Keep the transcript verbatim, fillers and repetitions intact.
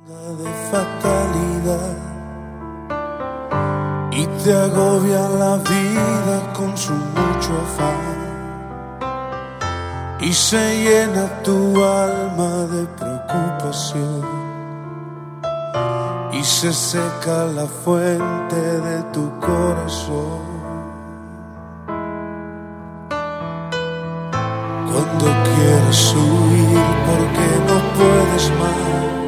De fatalidad y te agobia la vida con su mucho afán y se llena tu alma de preocupación y se seca la fuente de tu corazón. Cuando quieres huir porque no puedes más,